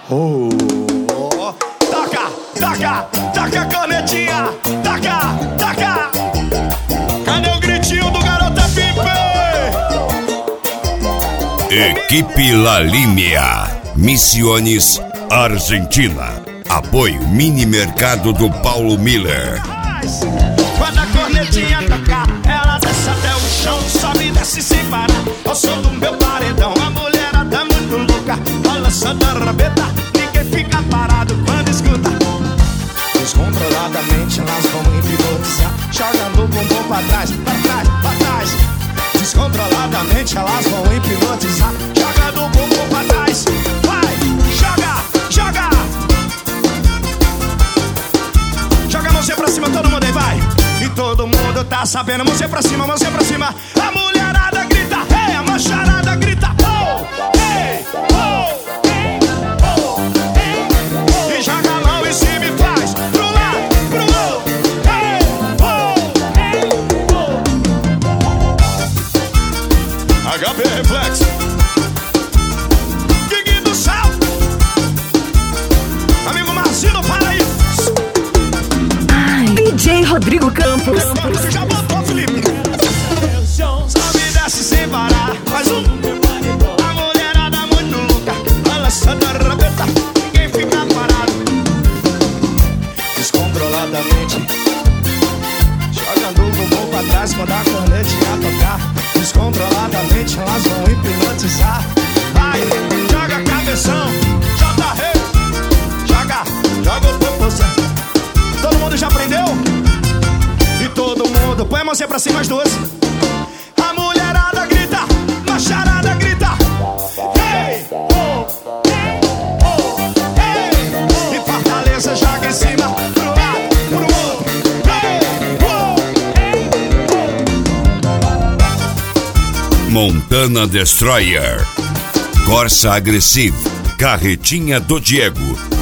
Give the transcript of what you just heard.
Oh, taca a canetinha, taca. Cadê o gritinho do Garota Pipe? Equipe La Línea, Misiones, Argentina. Apoio Mini Mercado do Paulo Miller. Quando a cornetinha tocar, ela desce até o chão, sobe e desce sem parar. Eu sou do meu paredão, a mulherada muito louca, balançando a rabeta, ninguém fica parado quando escuta. Descontroladamente elas vão hipnotizar, jogando o bumbum pra trás. Descontroladamente elas vão hipnotizar, jogando o bumbum pra trás. Vai, joga. Joga a mãozinha pra cima, todo mundo aí, vai. E todo mundo tá sabendo, mãozinha pra cima. A mulherada grita, hey, a macharada grita, oh, hey, oh, hey, oh, hey, oh. E joga a mão em cima e faz pro lado, pro outro, hey, oh, hey, oh. HP Reflexo, King do Sal, amigo Marcinho, para aí. DJ Rodrigo Campos. Você já botou, Felipe? Sobe e desce sem parar. Mais um. A mulherada muito louca, balançando a rabeta, ninguém fica parado. Descontroladamente, jogando o bumbum pra trás quando a cornetinha tocar. Descontroladamente elas vão hipnotizar. Vai, joga cabeção, joga rei, joga o popozão. Todo mundo já aprendeu? E todo mundo põe a mãozinha pra cima, as duas. A mulherada grita, macharada grita, hey, oh, hey, oh, hey. E Fortaleza joga em cima, pro lado, pro outro, hey, oh, hey, oh. Montana Destroyer, Corsa Agressivo, Carretinha do Diego.